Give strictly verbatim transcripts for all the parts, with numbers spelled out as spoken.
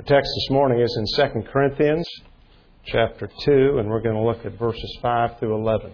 Our text this morning is in Second Corinthians chapter two, and we're going to look at verses five through eleven.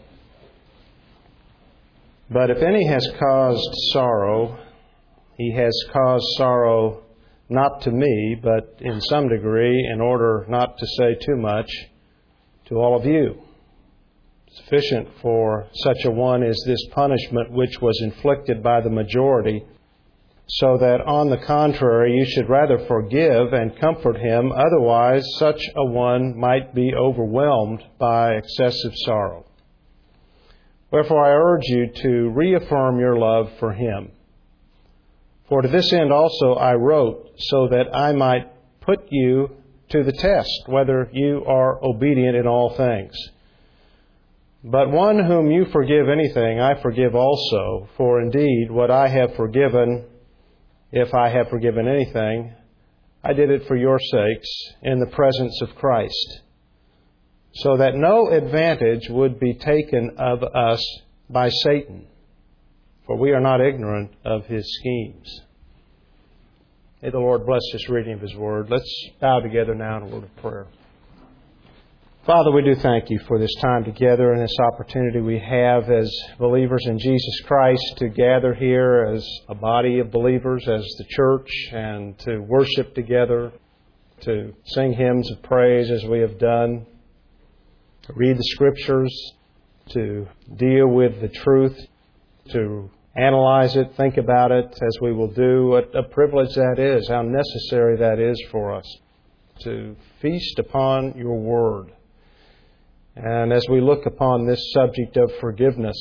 But if any has caused sorrow, he has caused sorrow not to me, but in some degree, in order not to say too much, to all of you. Sufficient for such a one is this punishment which was inflicted by the majority, so that on the contrary you should rather forgive and comfort him, otherwise such a one might be overwhelmed by excessive sorrow. Wherefore I urge you to reaffirm your love for him. For to this end also I wrote, so that I might put you to the test, whether you are obedient in all things. But one whom you forgive anything, I forgive also. For indeed, what I have forgiven, if I have forgiven anything, I did it for your sakes in the presence of Christ, so that no advantage would be taken of us by Satan, for we are not ignorant of his schemes. May the Lord bless this reading of His Word. Let's bow together now in a word of prayer. Father, we do thank You for this time together and this opportunity we have as believers in Jesus Christ to gather here as a body of believers, as the church, and to worship together, to sing hymns of praise as we have done, to read the Scriptures, to deal with the truth, to analyze it, think about it as we will do. What a privilege that is, how necessary that is for us to feast upon Your Word. And as we look upon this subject of forgiveness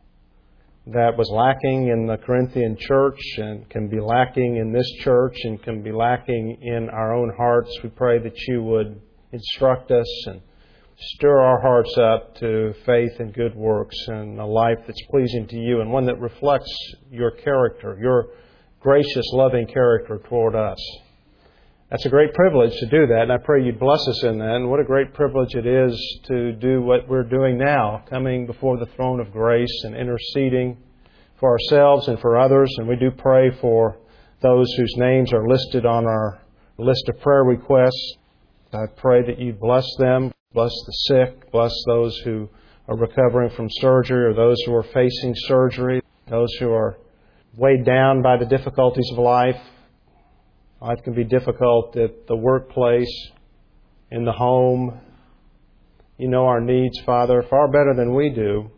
that was lacking in the Corinthian church and can be lacking in this church and can be lacking in our own hearts, we pray that You would instruct us and stir our hearts up to faith and good works and a life that's pleasing to You and one that reflects Your character, Your gracious, loving character toward us. That's a great privilege to do that, and I pray You'd bless us in that. And what a great privilege it is to do what we're doing now, coming before the throne of grace and interceding for ourselves and for others. And we do pray for those whose names are listed on our list of prayer requests. I pray that You bless them, bless the sick, bless those who are recovering from surgery or those who are facing surgery, those who are weighed down by the difficulties of life. Life can be difficult at the workplace, in the home. You know our needs, Father, far better than we do.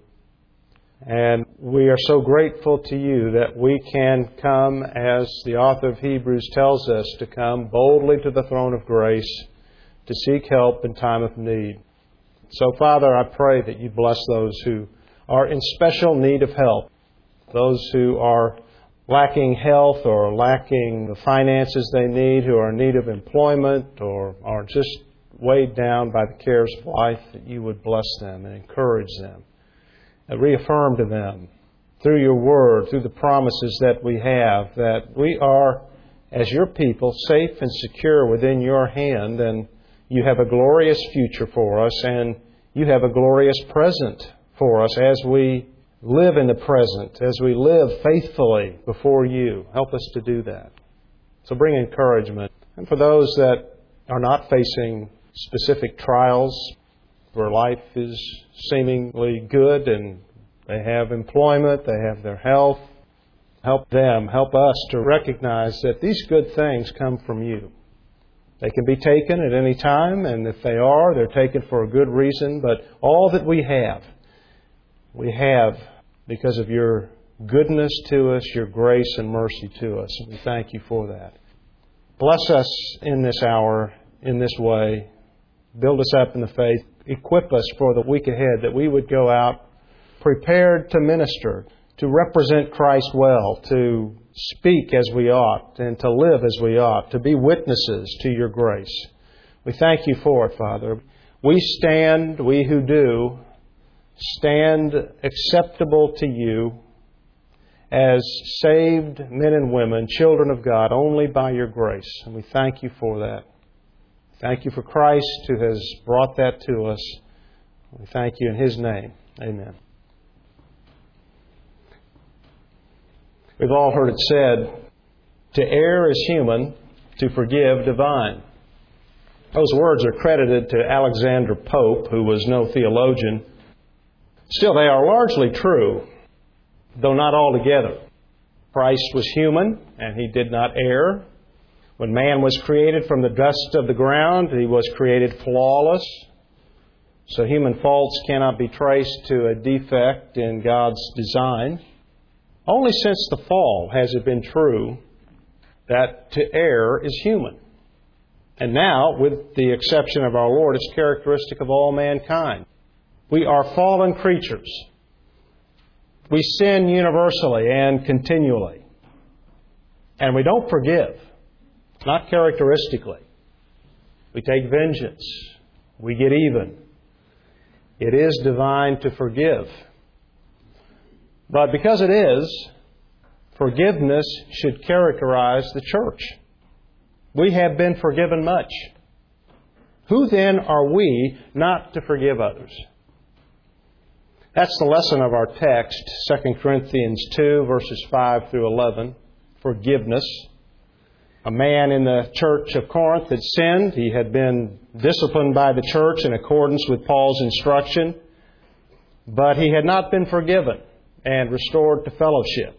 And we are so grateful to You that we can come, as the author of Hebrews tells us, to come boldly to the throne of grace to seek help in time of need. So, Father, I pray that You bless those who are in special need of help, those who are lacking health or lacking the finances they need, who are in need of employment or are just weighed down by the cares of life, that You would bless them and encourage them and reaffirm to them through Your Word, through the promises that we have, that we are, as Your people, safe and secure within Your hand, and You have a glorious future for us, and You have a glorious present for us as we live in the present, as we live faithfully before You. Help us to do that. So bring encouragement. And for those that are not facing specific trials, where life is seemingly good and they have employment, they have their health, help them, help us to recognize that these good things come from You. They can be taken at any time, and if they are, they're taken for a good reason. But all that we have, we have because of Your goodness to us, Your grace and mercy to us. And we thank You for that. Bless us in this hour, in this way. Build us up in the faith. Equip us for the week ahead, that we would go out prepared to minister, to represent Christ well, to speak as we ought, and to live as we ought, to be witnesses to Your grace. We thank You for it, Father. We stand, we who do, stand acceptable to You as saved men and women, children of God, only by Your grace. And we thank You for that. Thank You for Christ who has brought that to us. We thank You in His name. Amen. We've all heard it said, to err is human, to forgive divine. Those words are credited to Alexander Pope, who was no theologian. Still, they are largely true, though not altogether. Christ was human, and He did not err. When man was created from the dust of the ground, he was created flawless. So human faults cannot be traced to a defect in God's design. Only since the fall has it been true that to err is human. And now, with the exception of our Lord, it's characteristic of all mankind. We are fallen creatures. We sin universally and continually. And we don't forgive. Not characteristically. We take vengeance. We get even. It is divine to forgive. But because it is, forgiveness should characterize the church. We have been forgiven much. Who then are we not to forgive others? That's the lesson of our text, Second Corinthians two, verses five through eleven. Forgiveness. A man in the church of Corinth had sinned. He had been disciplined by the church in accordance with Paul's instruction. But he had not been forgiven and restored to fellowship.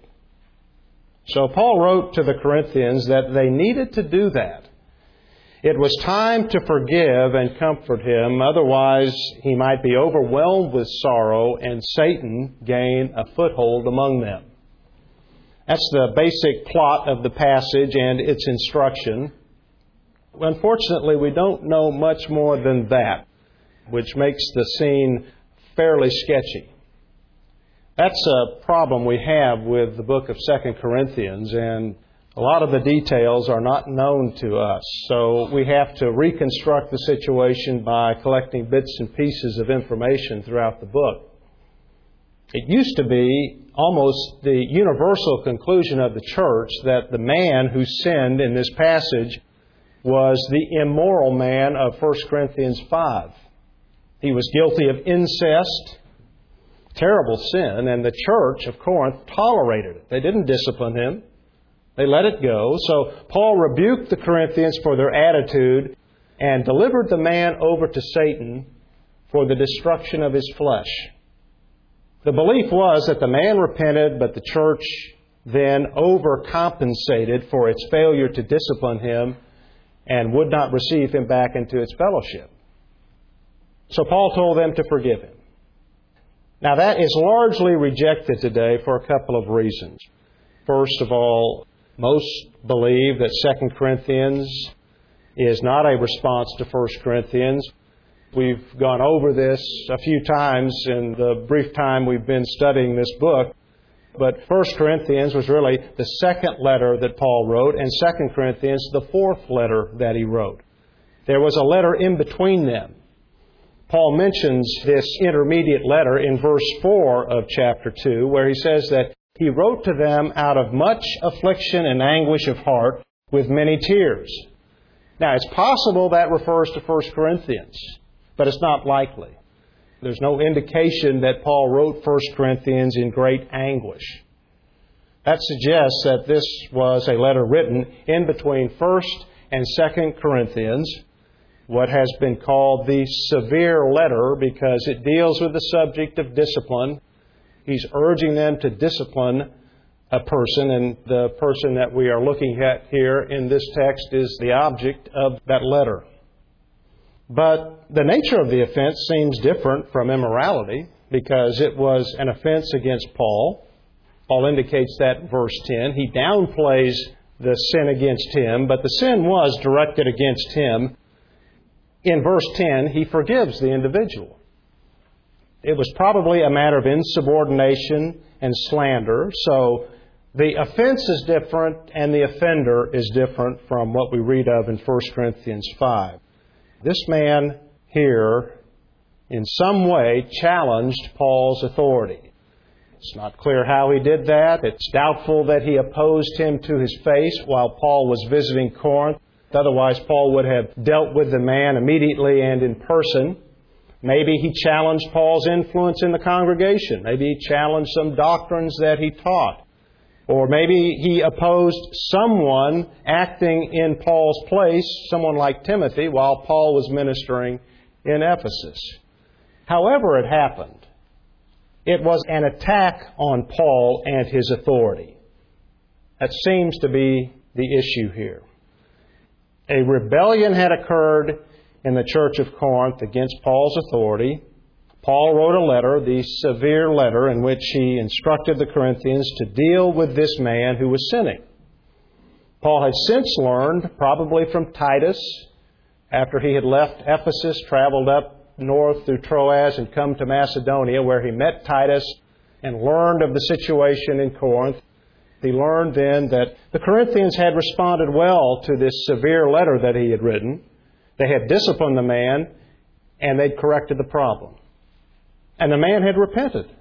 So Paul wrote to the Corinthians that they needed to do that. It was time to forgive and comfort him, otherwise he might be overwhelmed with sorrow and Satan gain a foothold among them. That's the basic plot of the passage and its instruction. Unfortunately, we don't know much more than that, which makes the scene fairly sketchy. That's a problem we have with the book of Second Corinthians, and a lot of the details are not known to us. So we have to reconstruct the situation by collecting bits and pieces of information throughout the book. It used to be almost the universal conclusion of the church that the man who sinned in this passage was the immoral man of First Corinthians five. He was guilty of incest, terrible sin, and the church of Corinth tolerated it. They didn't discipline him. They let it go. So Paul rebuked the Corinthians for their attitude and delivered the man over to Satan for the destruction of his flesh. The belief was that the man repented, but the church then overcompensated for its failure to discipline him and would not receive him back into its fellowship. So Paul told them to forgive him. Now that is largely rejected today for a couple of reasons. First of all, most believe that Second Corinthians is not a response to First Corinthians. We've gone over this a few times in the brief time we've been studying this book. But First Corinthians was really the second letter that Paul wrote, and Second Corinthians the fourth letter that he wrote. There was a letter in between them. Paul mentions this intermediate letter in verse four of chapter two, where he says that he wrote to them out of much affliction and anguish of heart with many tears. Now, it's possible that refers to First Corinthians, but it's not likely. There's no indication that Paul wrote First Corinthians in great anguish. That suggests that this was a letter written in between First and Second Corinthians, what has been called the severe letter because it deals with the subject of discipline. He's urging them to discipline a person, and the person that we are looking at here in this text is the object of that letter. But the nature of the offense seems different from immorality because it was an offense against Paul. Paul indicates that in verse ten. He downplays the sin against him, but the sin was directed against him. In verse ten, he forgives the individual. It was probably a matter of insubordination and slander, so the offense is different and the offender is different from what we read of in First Corinthians five. This man here, in some way, challenged Paul's authority. It's not clear how he did that. It's doubtful that he opposed him to his face while Paul was visiting Corinth. Otherwise, Paul would have dealt with the man immediately and in person. Maybe he challenged Paul's influence in the congregation. Maybe he challenged some doctrines that he taught. Or maybe he opposed someone acting in Paul's place, someone like Timothy, while Paul was ministering in Ephesus. However it happened, it was an attack on Paul and his authority. That seems to be the issue here. A rebellion had occurred in the church of Corinth against Paul's authority. Paul wrote a letter, the severe letter, in which he instructed the Corinthians to deal with this man who was sinning. Paul had since learned, probably from Titus, after he had left Ephesus, traveled up north through Troas and come to Macedonia, where he met Titus and learned of the situation in Corinth. He learned then that the Corinthians had responded well to this severe letter that he had written. They had disciplined the man, and they'd corrected the problem. And the man had repented.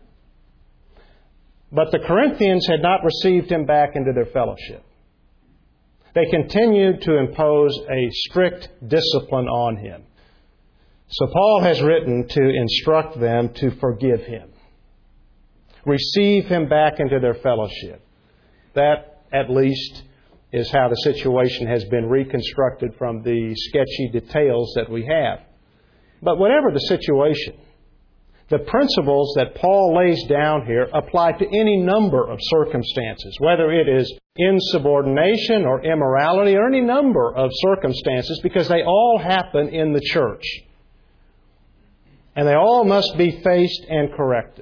But the Corinthians had not received him back into their fellowship. They continued to impose a strict discipline on him. So Paul has written to instruct them to forgive him. Receive him back into their fellowship. That, at least, is how the situation has been reconstructed from the sketchy details that we have. But whatever the situation, the principles that Paul lays down here apply to any number of circumstances, whether it is insubordination or immorality or any number of circumstances, because they all happen in the church. And they all must be faced and corrected.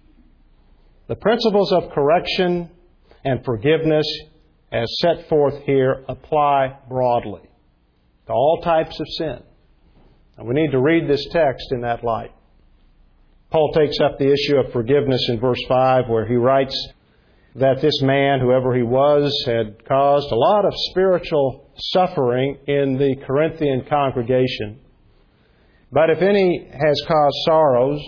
The principles of correction and forgiveness, as set forth here, apply broadly to all types of sin. And we need to read this text in that light. Paul takes up the issue of forgiveness in verse five, where he writes that this man, whoever he was, had caused a lot of spiritual suffering in the Corinthian congregation. But if any has caused sorrows,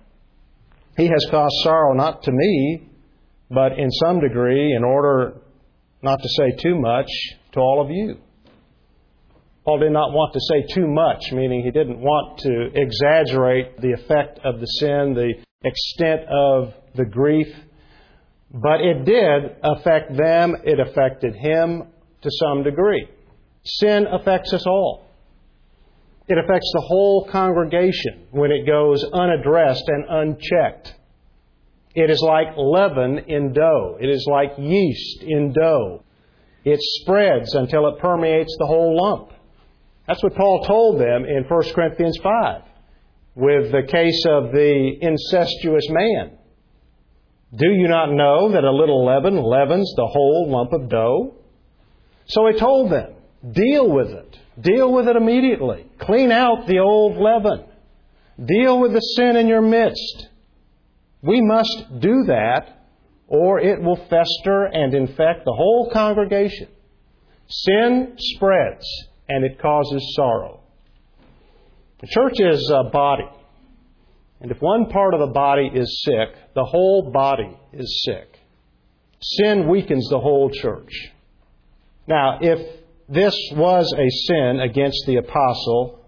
he has caused sorrow not to me, but in some degree, in order not to say too much, to all of you. Paul did not want to say too much, meaning he didn't want to exaggerate the effect of the sin, the extent of the grief. But it did affect them. It affected him to some degree. Sin affects us all. It affects the whole congregation when it goes unaddressed and unchecked. It is like leaven in dough. It is like yeast in dough. It spreads until it permeates the whole lump. That's what Paul told them in First Corinthians five with the case of the incestuous man. Do you not know that a little leaven leavens the whole lump of dough? So he told them, deal with it. Deal with it immediately. Clean out the old leaven. Deal with the sin in your midst. We must do that, or it will fester and infect the whole congregation. Sin spreads, and it causes sorrow. The church is a body. And if one part of the body is sick, the whole body is sick. Sin weakens the whole church. Now, if this was a sin against the apostle,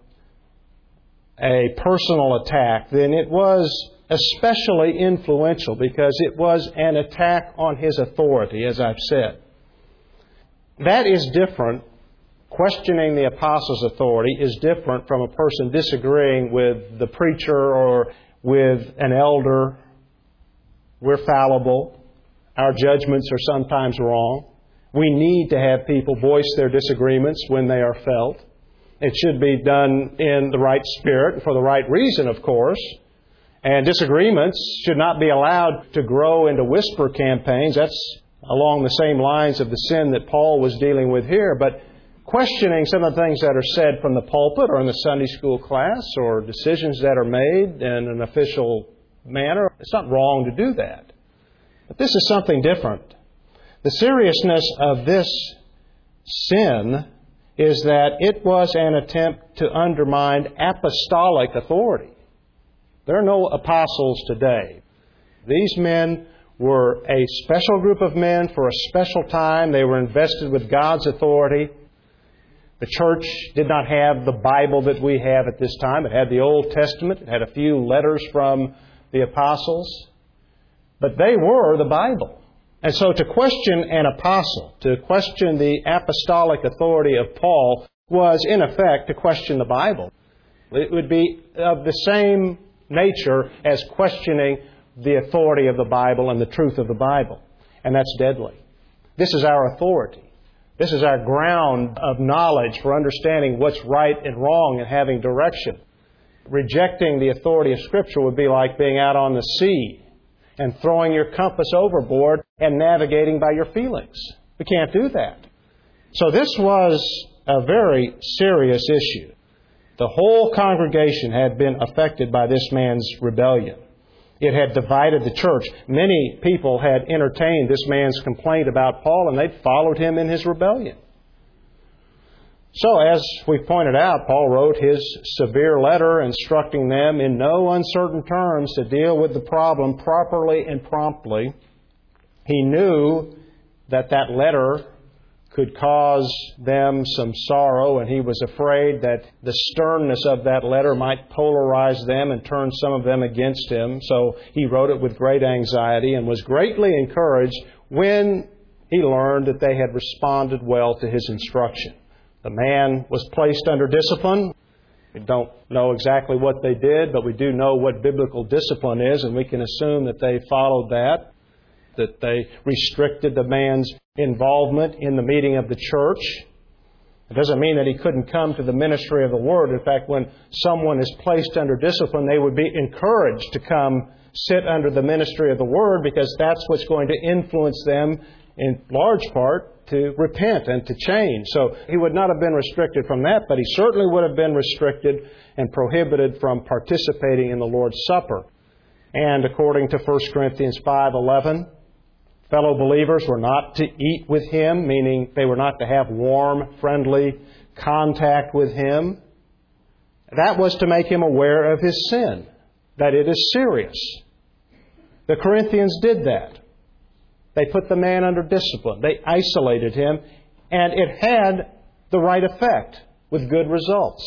a personal attack, then it was especially influential because it was an attack on his authority, as I've said. That is different. Questioning the apostle's authority is different from a person disagreeing with the preacher or with an elder. We're fallible. Our judgments are sometimes wrong. We need to have people voice their disagreements when they are felt. It should be done in the right spirit and for the right reason, of course. And disagreements should not be allowed to grow into whisper campaigns. That's along the same lines of the sin that Paul was dealing with here. But questioning some of the things that are said from the pulpit or in the Sunday school class or decisions that are made in an official manner, it's not wrong to do that. But this is something different. The seriousness of this sin is that it was an attempt to undermine apostolic authority. There are no apostles today. These men were a special group of men for a special time. They were invested with God's authority. The church did not have the Bible that we have at this time. It had the Old Testament. It had a few letters from the apostles. But they were the Bible. And so to question an apostle, to question the apostolic authority of Paul, was in effect to question the Bible. It would be of the same nature as questioning the authority of the Bible and the truth of the Bible. And that's deadly. This is our authority. This is our ground of knowledge for understanding what's right and wrong and having direction. Rejecting the authority of Scripture would be like being out on the sea and throwing your compass overboard and navigating by your feelings. We can't do that. So this was a very serious issue. The whole congregation had been affected by this man's rebellion. It had divided the church. Many people had entertained this man's complaint about Paul, and they'd followed him in his rebellion. So, as we pointed out, Paul wrote his severe letter instructing them in no uncertain terms to deal with the problem properly and promptly. He knew that that letter could cause them some sorrow, and he was afraid that the sternness of that letter might polarize them and turn some of them against him. So he wrote it with great anxiety and was greatly encouraged when he learned that they had responded well to his instruction. The man was placed under discipline. We don't know exactly what they did, but we do know what biblical discipline is, and we can assume that they followed that, that they restricted the man's involvement in the meeting of the church. It doesn't mean that he couldn't come to the ministry of the Word. In fact, when someone is placed under discipline, they would be encouraged to come sit under the ministry of the Word, because that's what's going to influence them in large part to repent and to change. So he would not have been restricted from that, but he certainly would have been restricted and prohibited from participating in the Lord's Supper. And according to First Corinthians five eleven, fellow believers were not to eat with him, meaning they were not to have warm, friendly contact with him. That was to make him aware of his sin, that it is serious. The Corinthians did that. They put the man under discipline. They isolated him, and it had the right effect with good results.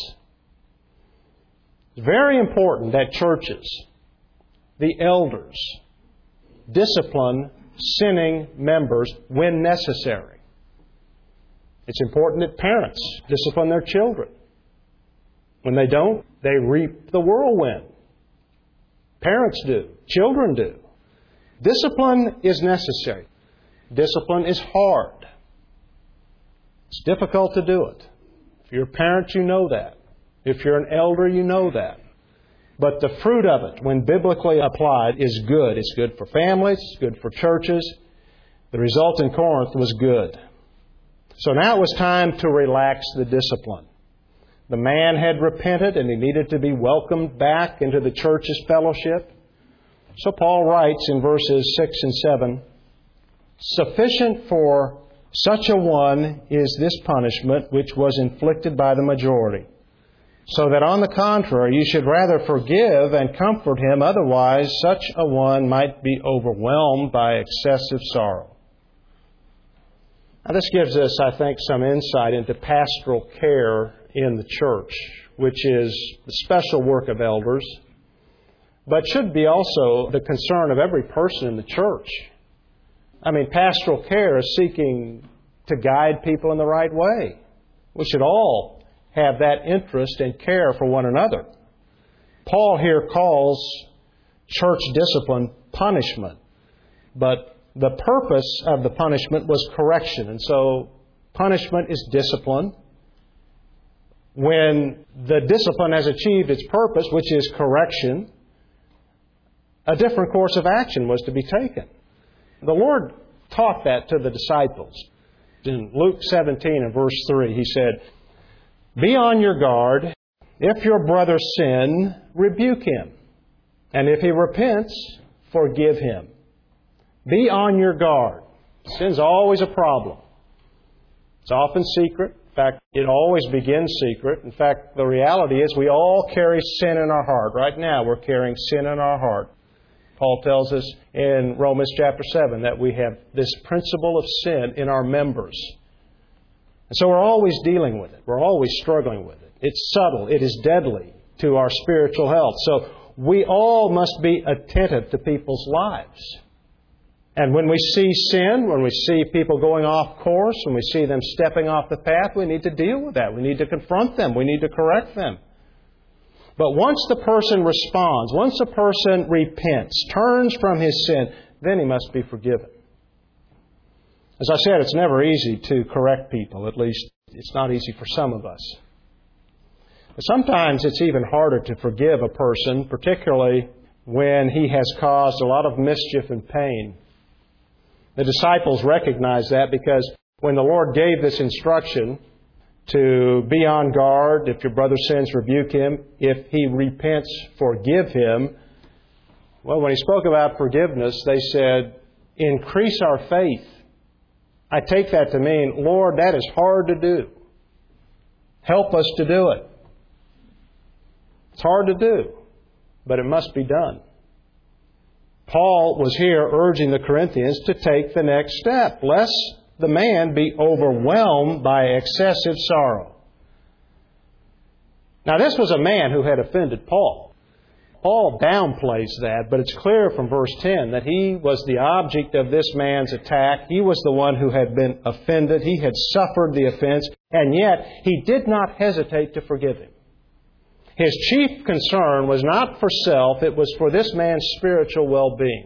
It's very important that churches, the elders, discipline sinning members when necessary. It's important that parents discipline their children. When they don't, they reap the whirlwind. Parents do. Children do. Discipline is necessary. Discipline is hard. It's difficult to do it. If you're a parent, you know that. If you're an elder, you know that. But the fruit of it, when biblically applied, is good. It's good for families. It's good for churches. The result in Corinth was good. So now it was time to relax the discipline. The man had repented, and he needed to be welcomed back into the church's fellowship. So Paul writes in verses six and seven, "Sufficient for such a one is this punishment which was inflicted by the majority. So that on the contrary, you should rather forgive and comfort him, otherwise such a one might be overwhelmed by excessive sorrow." Now this gives us, I think, some insight into pastoral care in the church, which is the special work of elders, but should be also the concern of every person in the church. I mean, pastoral care is seeking to guide people in the right way. We should all have that interest and care for one another. Paul here calls church discipline punishment, but the purpose of the punishment was correction. And so punishment is discipline. When the discipline has achieved its purpose, which is correction, a different course of action was to be taken. The Lord taught that to the disciples. In Luke seventeen and verse three, He said, "Be on your guard. If your brother sin, rebuke him. And if he repents, forgive him." Be on your guard. Sin's always a problem. It's often secret. In fact, it always begins secret. In fact, the reality is we all carry sin in our heart. Right now, we're carrying sin in our heart. Paul tells us in Romans chapter seven that we have this principle of sin in our members. And so we're always dealing with it. We're always struggling with it. It's subtle. It is deadly to our spiritual health. So we all must be attentive to people's lives. And when we see sin, when we see people going off course, when we see them stepping off the path, we need to deal with that. We need to confront them. We need to correct them. But once the person responds, once a person repents, turns from his sin, then he must be forgiven. As I said, it's never easy to correct people. At least it's not easy for some of us. But sometimes it's even harder to forgive a person, particularly when he has caused a lot of mischief and pain. The disciples recognized that because when the Lord gave this instruction to be on guard, if your brother sins, rebuke him. If he repents, forgive him. Well, when he spoke about forgiveness, they said, increase our faith. I take that to mean, Lord, that is hard to do. Help us to do it. It's hard to do, but it must be done. Paul was here urging the Corinthians to take the next step, lest the man be overwhelmed by excessive sorrow. Now, this was a man who had offended Paul. Paul downplays that, but it's clear from verse ten that he was the object of this man's attack. He was the one who had been offended. He had suffered the offense, and yet he did not hesitate to forgive him. His chief concern was not for self, it was for this man's spiritual well-being.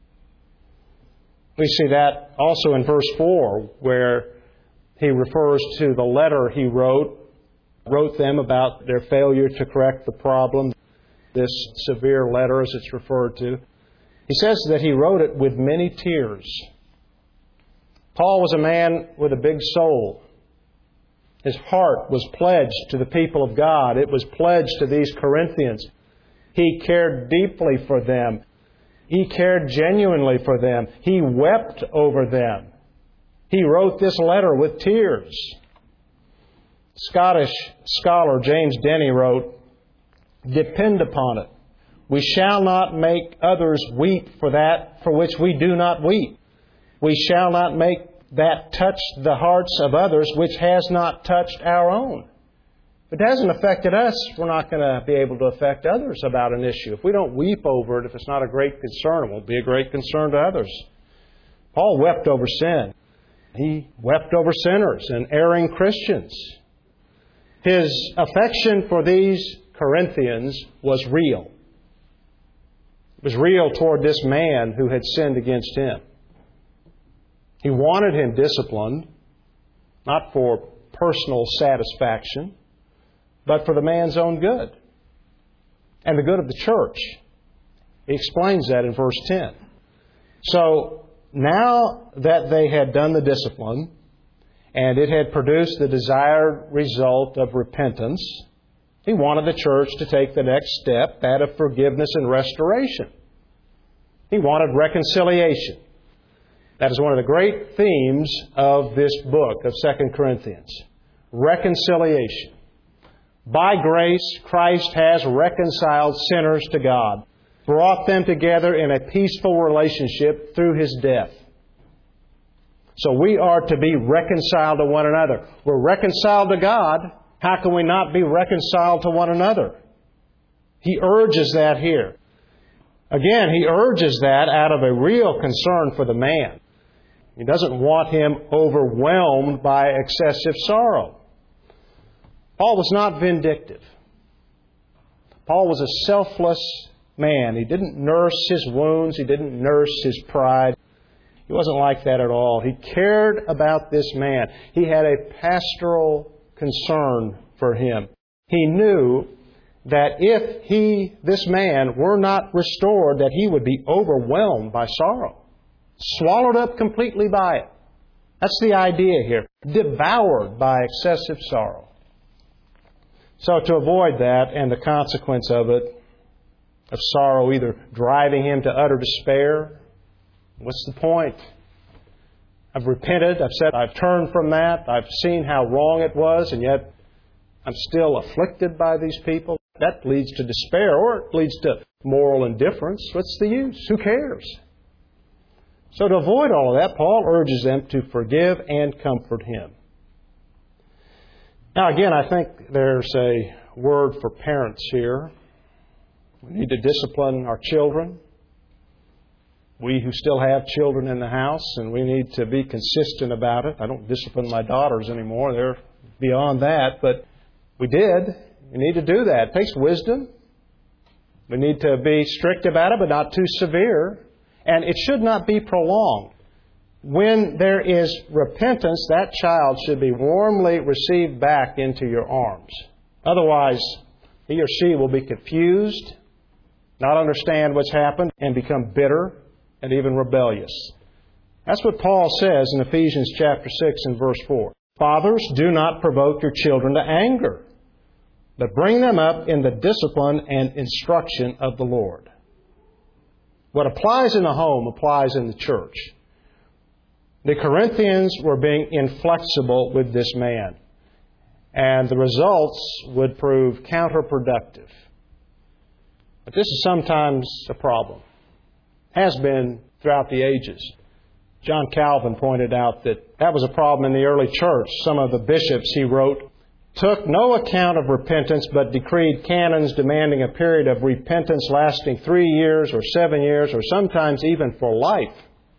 We see that also in verse four, where he refers to the letter he wrote, wrote them about their failure to correct the problem, this severe letter as it's referred to. He says that he wrote it with many tears. Paul was a man with a big soul. His heart was pledged to the people of God. It was pledged to these Corinthians. He cared deeply for them. He cared genuinely for them. He wept over them. He wrote this letter with tears. Scottish scholar James Denny wrote, "Depend upon it, we shall not make others weep for that for which we do not weep. We shall not make that touch the hearts of others which has not touched our own." If it hasn't affected us, we're not going to be able to affect others about an issue. If we don't weep over it, if it's not a great concern, it won't be a great concern to others. Paul wept over sin. He wept over sinners and erring Christians. His affection for these Corinthians was real. It was real toward this man who had sinned against him. He wanted him disciplined, not for personal satisfaction, but for the man's own good and the good of the church. He explains that in verse ten. So now that they had done the discipline and it had produced the desired result of repentance, he wanted the church to take the next step, that of forgiveness and restoration. He wanted reconciliation. That is one of the great themes of this book of Second Corinthians. Reconciliation. By grace, Christ has reconciled sinners to God, brought them together in a peaceful relationship through His death. So we are to be reconciled to one another. We're reconciled to God. How can we not be reconciled to one another? He urges that here. Again, he urges that out of a real concern for the man. He doesn't want him overwhelmed by excessive sorrow. Paul was not vindictive. Paul was a selfless man. He didn't nurse his wounds. He didn't nurse his pride. He wasn't like that at all. He cared about this man. He had a pastoral concern for him. He knew that if he, this man, were not restored, that he would be overwhelmed by sorrow. Swallowed up completely by it. That's the idea here. Devoured by excessive sorrow. So to avoid that and the consequence of it, of sorrow either driving him to utter despair, what's the point? I've repented. I've said I've turned from that. I've seen how wrong it was, and yet I'm still afflicted by these people. That leads to despair, or it leads to moral indifference. What's the use? Who cares? So to avoid all of that, Paul urges them to forgive and comfort him. Now again, I think there's a word for parents here. We need to discipline our children. we who still have children in the house, and we need to be consistent about it. I don't discipline my daughters anymore. They're beyond that. But we did. We need to do that. It takes wisdom. We need to be strict about it, but not too severe. And it should not be prolonged. When there is repentance, that child should be warmly received back into your arms. Otherwise, he or she will be confused, not understand what's happened, and become bitter and even rebellious. That's what Paul says in Ephesians chapter six and verse four. Fathers, do not provoke your children to anger, but bring them up in the discipline and instruction of the Lord. What applies in the home applies in the church. The Corinthians were being inflexible with this man, and the results would prove counterproductive. But this is sometimes a problem. Has been throughout the ages. John Calvin pointed out that that was a problem in the early church. Some of the bishops, he wrote, took no account of repentance, but decreed canons demanding a period of repentance lasting three years or seven years or sometimes even for life.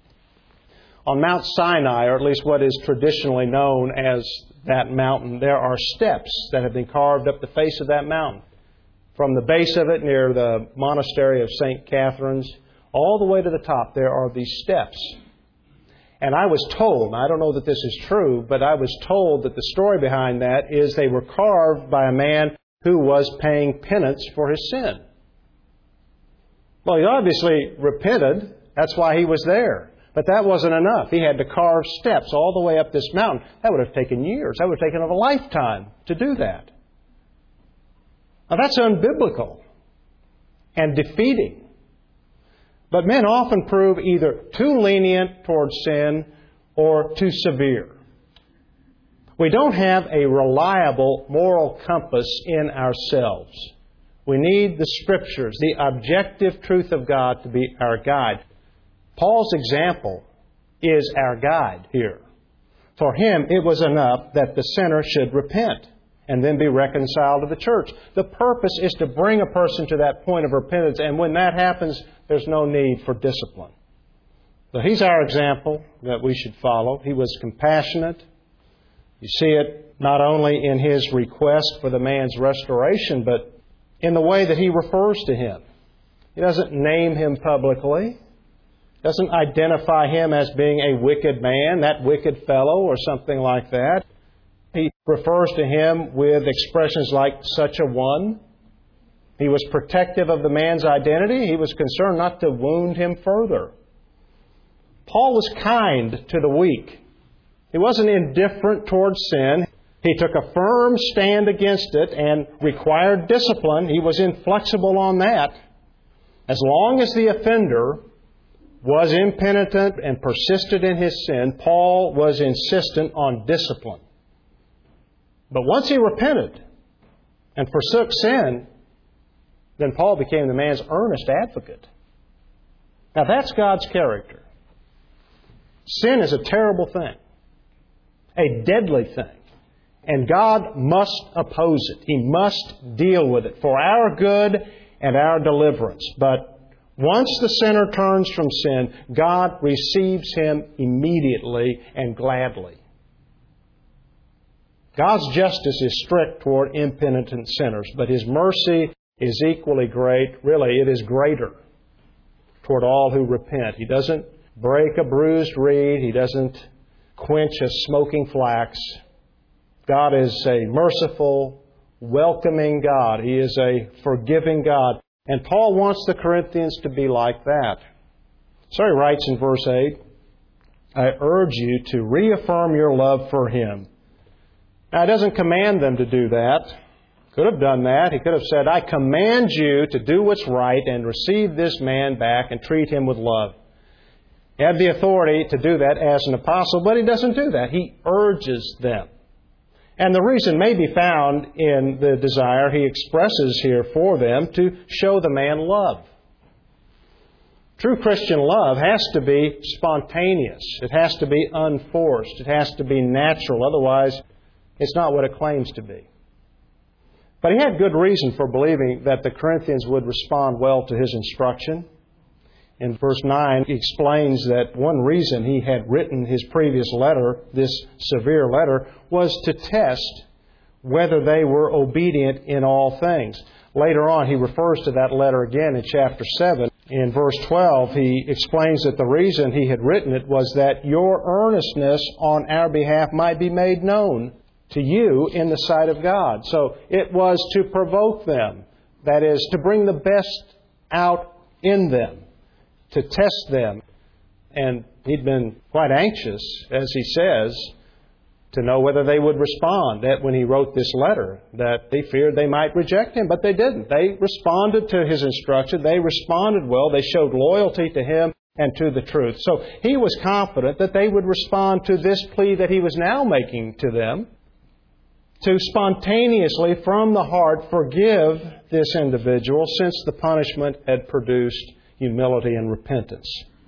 On Mount Sinai, or at least what is traditionally known as that mountain, there are steps that have been carved up the face of that mountain. From the base of it near the monastery of Saint Catherine's, all the way to the top, there are these steps. And I was told, I don't know that this is true, but I was told that the story behind that is they were carved by a man who was paying penance for his sin. Well, he obviously repented. That's why he was there. But that wasn't enough. He had to carve steps all the way up this mountain. That would have taken years. That would have taken a lifetime to do that. Now, that's unbiblical and defeating. But men often prove either too lenient towards sin or too severe. We don't have a reliable moral compass in ourselves. We need the Scriptures, the objective truth of God, to be our guide. Paul's example is our guide here. For him, it was enough that the sinner should repent and then be reconciled to the church. The purpose is to bring a person to that point of repentance, and when that happens, there's no need for discipline. So he's our example that we should follow. He was compassionate. You see it not only in his request for the man's restoration, but in the way that he refers to him. He doesn't name him publicly. Doesn't identify him as being a wicked man, that wicked fellow, or something like that. He refers to him with expressions like such a one. He was protective of the man's identity. He was concerned not to wound him further. Paul was kind to the weak. He wasn't indifferent towards sin. He took a firm stand against it and required discipline. He was inflexible on that. As long as the offender was impenitent and persisted in his sin, Paul was insistent on discipline. But once he repented and forsook sin, then Paul became the man's earnest advocate. Now that's God's character. Sin is a terrible thing, a deadly thing, and God must oppose it. He must deal with it for our good and our deliverance. But once the sinner turns from sin, God receives him immediately and gladly. God's justice is strict toward impenitent sinners, but His mercy is equally great. Really, it is greater toward all who repent. He doesn't break a bruised reed. He doesn't quench a smoking flax. God is a merciful, welcoming God. He is a forgiving God. And Paul wants the Corinthians to be like that. So he writes in verse eight, I urge you to reaffirm your love for Him. Now, He doesn't command them to do that. Could have done that. He could have said, I command you to do what's right and receive this man back and treat him with love. He had the authority to do that as an apostle, but He doesn't do that. He urges them. And the reason may be found in the desire He expresses here for them to show the man love. True Christian love has to be spontaneous. It has to be unforced. It has to be natural. Otherwise, it's not what it claims to be. But he had good reason for believing that the Corinthians would respond well to his instruction. In verse nine, he explains that one reason he had written his previous letter, this severe letter, was to test whether they were obedient in all things. Later on, he refers to that letter again in chapter seven. In verse twelve, he explains that the reason he had written it was that your earnestness on our behalf might be made known to you in the sight of God. So it was to provoke them. That is, to bring the best out in them, to test them. And he'd been quite anxious, as he says, to know whether they would respond. That when he wrote this letter, that they feared they might reject him, but they didn't. They responded to his instruction. They responded well. They showed loyalty to him and to the truth. So he was confident that they would respond to this plea that he was now making to them, to spontaneously, from the heart, forgive this individual, since the punishment had produced humility and repentance.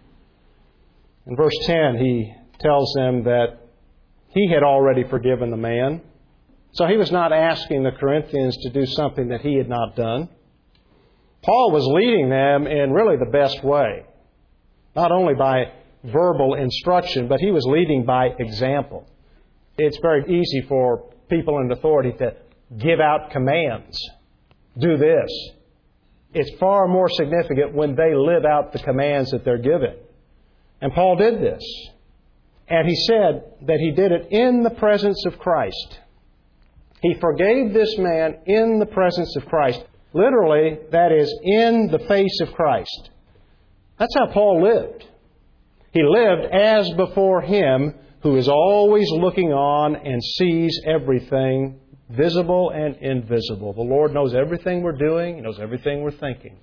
In verse ten, he tells them that he had already forgiven the man. So he was not asking the Corinthians to do something that he had not done. Paul was leading them in really the best way. Not only by verbal instruction, but he was leading by example. It's very easy for people in authority to give out commands. Do this. It's far more significant when they live out the commands that they're given. And Paul did this. And he said that he did it in the presence of Christ. He forgave this man in the presence of Christ. Literally, that is, in the face of Christ. That's how Paul lived. He lived as before Him who is always looking on and sees everything, visible and invisible. The Lord knows everything we're doing. He knows everything we're thinking.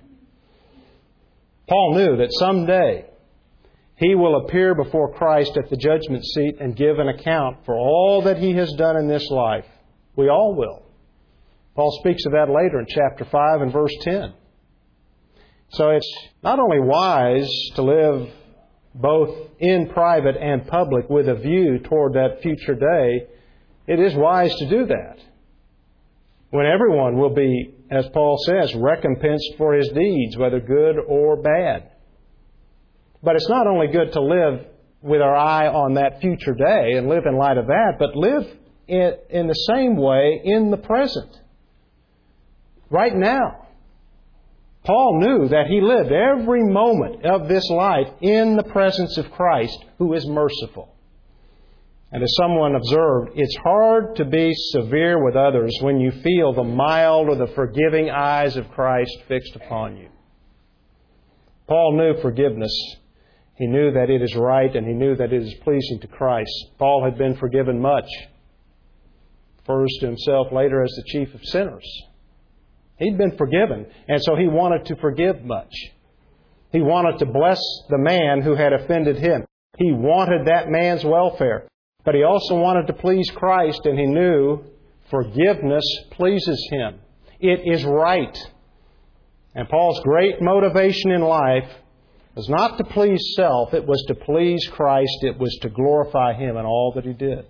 Paul knew that someday he will appear before Christ at the judgment seat and give an account for all that he has done in this life. We all will. Paul speaks of that later in chapter five and verse ten. So it's not only wise to live both in private and public with a view toward that future day, it is wise to do that, when everyone will be, as Paul says, recompensed for his deeds, whether good or bad. But it's not only good to live with our eye on that future day and live in light of that, but live in, in the same way in the present. Right now. Paul knew that he lived every moment of this life in the presence of Christ, who is merciful. And as someone observed, it's hard to be severe with others when you feel the mild or the forgiving eyes of Christ fixed upon you. Paul knew forgiveness. He knew that it is right, and he knew that it is pleasing to Christ. Paul had been forgiven much. Refers to himself later as the chief of sinners. He'd been forgiven, and so he wanted to forgive much. He wanted to bless the man who had offended him. He wanted that man's welfare. But he also wanted to please Christ, and he knew forgiveness pleases Him. It is right. And Paul's great motivation in life was not to please self. It was to please Christ. It was to glorify Him in all that he did.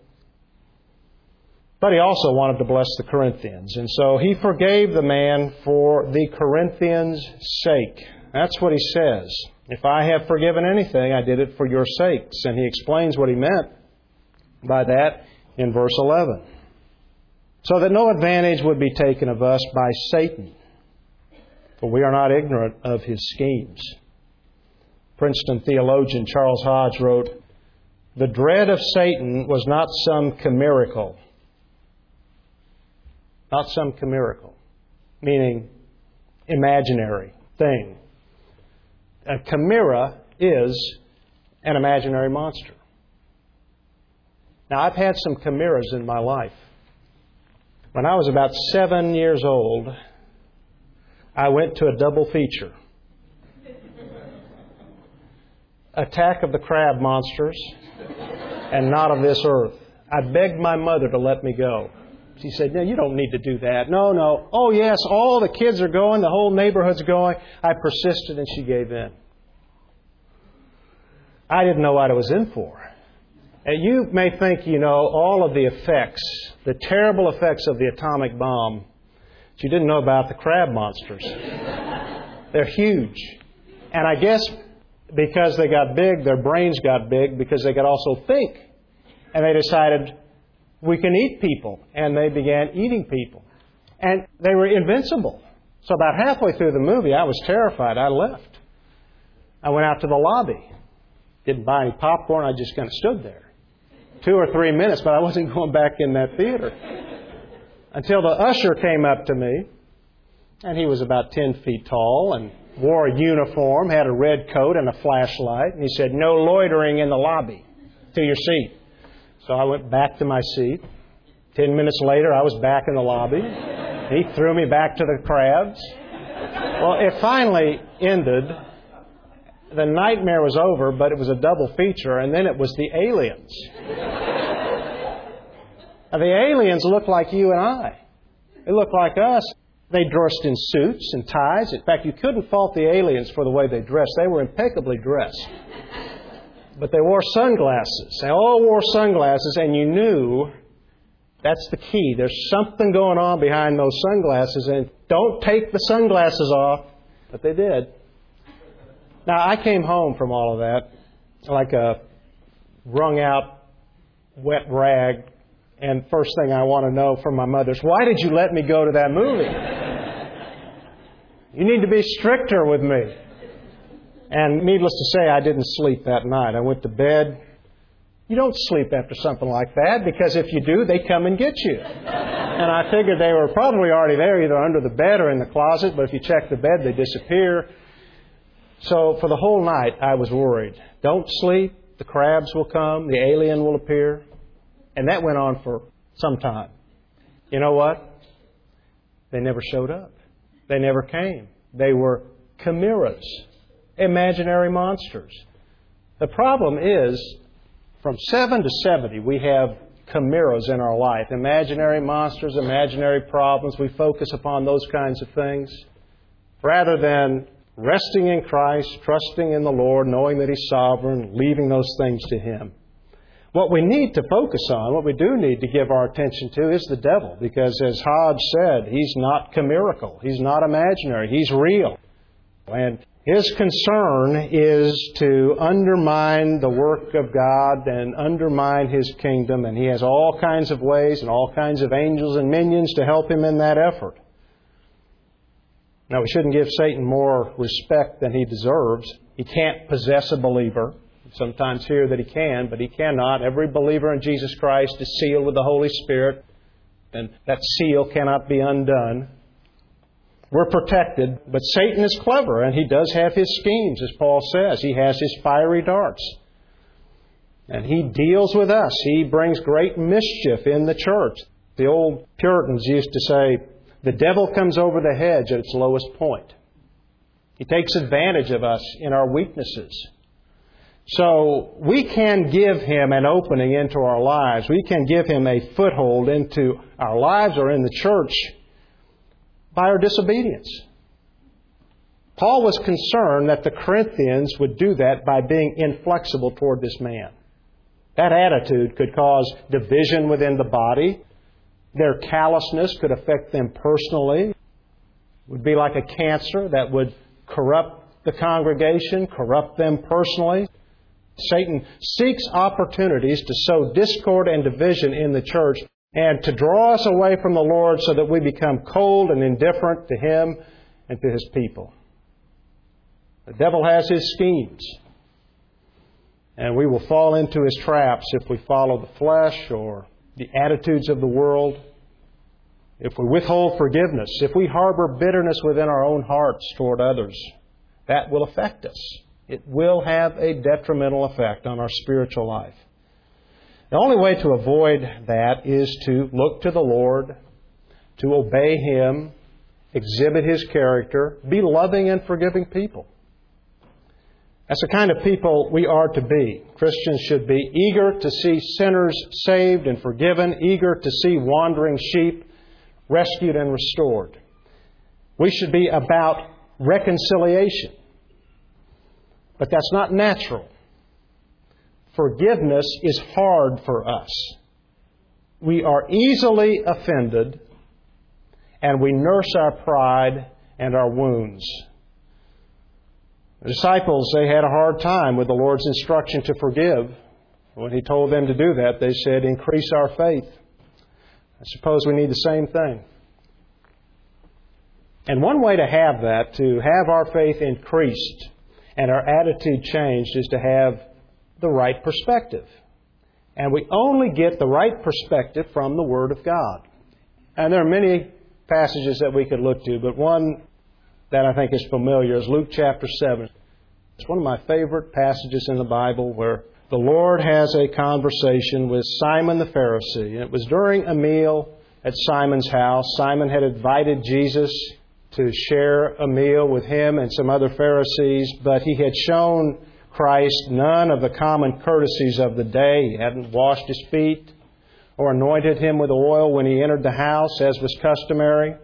But he also wanted to bless the Corinthians. And so he forgave the man for the Corinthians' sake. That's what he says. If I have forgiven anything, I did it for your sakes. And he explains what he meant by that in verse eleven. So that no advantage would be taken of us by Satan, for we are not ignorant of his schemes. Princeton theologian Charles Hodge wrote, "The dread of Satan was not some chimerical." Not some chimerical, meaning imaginary thing. A chimera is an imaginary monster. Now, I've had some chimeras in my life. When I was about seven years old, I went to a double feature. Attack of the Crab Monsters and Not of This Earth. I begged my mother to let me go. She said, "No, you don't need to do that." No, no. "Oh, yes, all the kids are going. The whole neighborhood's going." I persisted, and she gave in. I didn't know what I was in for. And you may think you know all of the effects, the terrible effects of the atomic bomb, but you didn't know about the crab monsters. They're huge. And I guess because they got big, their brains got big because they could also think. And they decided, we can eat people. And they began eating people. And they were invincible. So about halfway through the movie, I was terrified. I left. I went out to the lobby. Didn't buy any popcorn. I just kind of stood there. Two or three minutes, but I wasn't going back in that theater. Until the usher came up to me. And he was about ten feet tall and wore a uniform, had a red coat and a flashlight. And he said, no loitering in the lobby. To your seat. So I went back to my seat. Ten minutes later, I was back in the lobby. He threw me back to the crabs. Well, it finally ended. The nightmare was over, but it was a double feature, and then it was the aliens. Now, the aliens looked like you and I. They looked like us. They dressed in suits and ties. In fact, you couldn't fault the aliens for the way they dressed. They were impeccably dressed. But they wore sunglasses. They all wore sunglasses, and you knew that's the key. There's something going on behind those sunglasses, and don't take the sunglasses off. But they did. Now, I came home from all of that like a wrung-out wet rag, and first thing I want to know from my mother is, why did you let me go to that movie? You need to be stricter with me. And needless to say, I didn't sleep that night. I went to bed. You don't sleep after something like that, because if you do, they come and get you. And I figured they were probably already there, either under the bed or in the closet, but if you check the bed, they disappear. So for the whole night, I was worried. Don't sleep. The crabs will come. The alien will appear. And that went on for some time. You know what? They never showed up. They never came. They were chimeras, imaginary monsters. The problem is, from seven to seventy, we have chimeras in our life. Imaginary monsters, imaginary problems. We focus upon those kinds of things rather than resting in Christ, trusting in the Lord, knowing that He's sovereign, leaving those things to Him. What we need to focus on, what we do need to give our attention to, is the devil. Because as Hodge said, he's not chimerical. He's not imaginary. He's real. And his concern is to undermine the work of God and undermine His kingdom. And he has all kinds of ways and all kinds of angels and minions to help him in that effort. Now, we shouldn't give Satan more respect than he deserves. He can't possess a believer. We sometimes hear that he can, but he cannot. Every believer in Jesus Christ is sealed with the Holy Spirit, and that seal cannot be undone. We're protected, but Satan is clever, and he does have his schemes, as Paul says. He has his fiery darts. And he deals with us. He brings great mischief in the church. The old Puritans used to say, the devil comes over the hedge at its lowest point. He takes advantage of us in our weaknesses. So we can give him an opening into our lives. We can give him a foothold into our lives or in the church by our disobedience. Paul was concerned that the Corinthians would do that by being inflexible toward this man. That attitude could cause division within the body. Their callousness could affect them personally. It would be like a cancer that would corrupt the congregation, corrupt them personally. Satan seeks opportunities to sow discord and division in the church and to draw us away from the Lord so that we become cold and indifferent to Him and to His people. The devil has his schemes. And we will fall into his traps if we follow the flesh or the attitudes of the world. If we withhold forgiveness, if we harbor bitterness within our own hearts toward others, that will affect us. It will have a detrimental effect on our spiritual life. The only way to avoid that is to look to the Lord, to obey Him, exhibit His character, be loving and forgiving people. That's the kind of people we are to be. Christians should be eager to see sinners saved and forgiven, eager to see wandering sheep rescued and restored. We should be about reconciliation. But that's not natural. Forgiveness is hard for us. We are easily offended, and we nurse our pride and our wounds. The disciples, they had a hard time with the Lord's instruction to forgive. When He told them to do that, they said, increase our faith. I suppose we need the same thing. And one way to have that, to have our faith increased and our attitude changed, is to have the right perspective. And we only get the right perspective from the Word of God. And there are many passages that we could look to, but one that I think is familiar is Luke chapter seven. It's one of my favorite passages in the Bible where the Lord has a conversation with Simon the Pharisee. And it was during a meal at Simon's house. Simon had invited Jesus to share a meal with him and some other Pharisees, but he had shown Christ none of the common courtesies of the day. He hadn't washed His feet or anointed Him with oil when He entered the house, as was customary.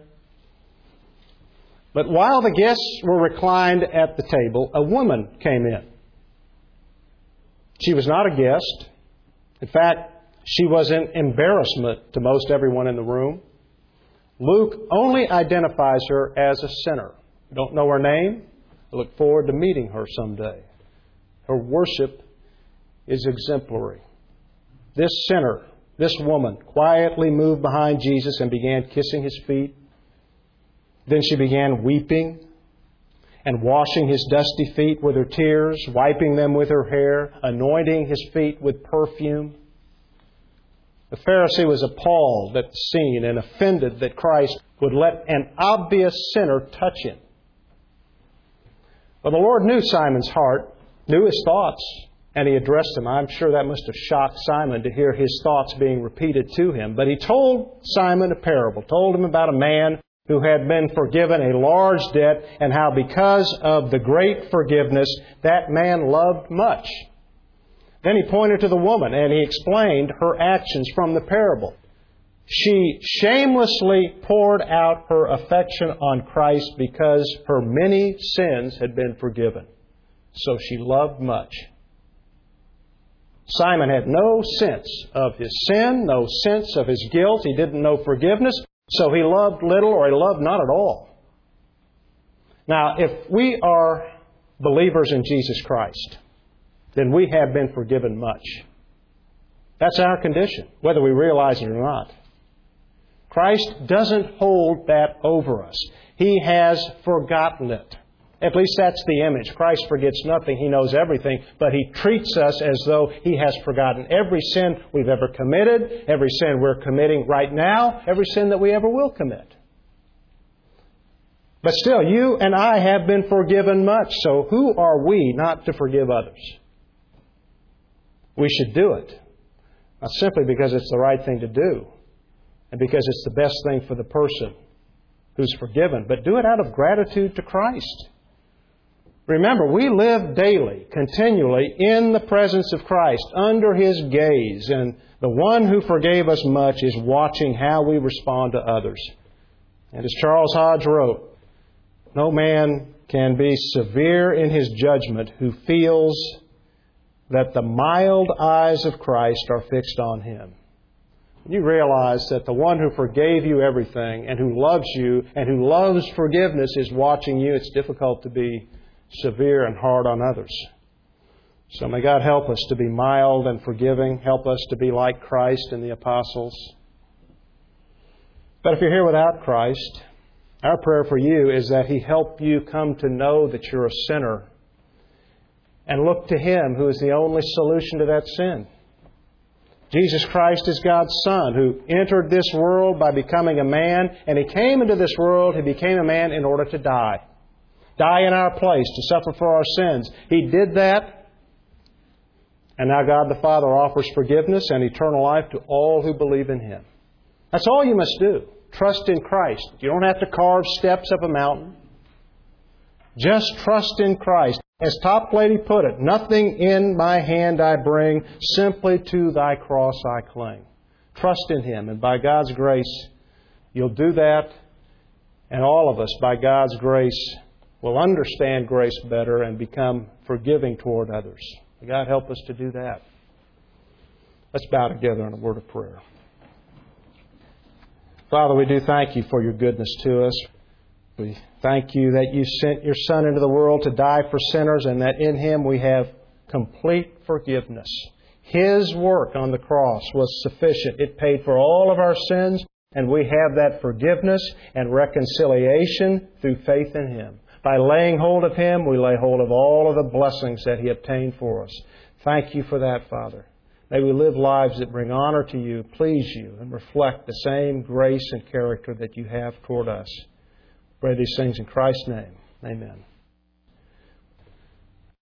But while the guests were reclined at the table, a woman came in. She was not a guest. In fact, she was an embarrassment to most everyone in the room. Luke only identifies her as a sinner. We don't know her name. I look forward to meeting her someday. Her worship is exemplary. This sinner, this woman, quietly moved behind Jesus and began kissing His feet. Then she began weeping and washing His dusty feet with her tears, wiping them with her hair, anointing His feet with perfume. The Pharisee was appalled at the scene and offended that Christ would let an obvious sinner touch Him. But the Lord knew Simon's heart, knew his thoughts, and He addressed him. I'm sure that must have shocked Simon to hear his thoughts being repeated to him. But He told Simon a parable, told him about a man who had been forgiven a large debt, and how because of the great forgiveness, that man loved much. Then He pointed to the woman, and He explained her actions from the parable. She shamelessly poured out her affection on Christ because her many sins had been forgiven. So she loved much. Simon had no sense of his sin, no sense of his guilt. He didn't know forgiveness. So he loved little, or he loved not at all. Now, if we are believers in Jesus Christ, then we have been forgiven much. That's our condition, whether we realize it or not. Christ doesn't hold that over us. He has forgotten it. At least that's the image. Christ forgets nothing. He knows everything. But He treats us as though He has forgotten every sin we've ever committed, every sin we're committing right now, every sin that we ever will commit. But still, you and I have been forgiven much. So who are we not to forgive others? We should do it. Not simply because it's the right thing to do and because it's the best thing for the person who's forgiven, but do it out of gratitude to Christ. Remember, we live daily, continually, in the presence of Christ, under His gaze. And the one who forgave us much is watching how we respond to others. And as Charles Hodge wrote, no man can be severe in his judgment who feels that the mild eyes of Christ are fixed on him. You realize that the one who forgave you everything and who loves you and who loves forgiveness is watching you. It's difficult to be severe and hard on others. So may God help us to be mild and forgiving. Help us to be like Christ and the apostles. But if you're here without Christ, our prayer for you is that He help you come to know that you're a sinner and look to Him who is the only solution to that sin. Jesus Christ is God's Son who entered this world by becoming a man, and He came into this world, He became a man in order to die. Die in our place, to suffer for our sins. He did that, and now God the Father offers forgiveness and eternal life to all who believe in Him. That's all you must do. Trust in Christ. You don't have to carve steps up a mountain. Just trust in Christ. As Toplady put it, nothing in my hand I bring, simply to Thy cross I cling. Trust in Him, and by God's grace, you'll do that, and all of us, by God's grace, will understand grace better and become forgiving toward others. May God help us to do that. Let's bow together in a word of prayer. Father, we do thank You for Your goodness to us. We thank You that You sent Your Son into the world to die for sinners, and that in Him we have complete forgiveness. His work on the cross was sufficient. It paid for all of our sins, and we have that forgiveness and reconciliation through faith in Him. By laying hold of Him, we lay hold of all of the blessings that He obtained for us. Thank You for that, Father. May we live lives that bring honor to You, please You, and reflect the same grace and character that You have toward us. Pray these things in Christ's name. Amen.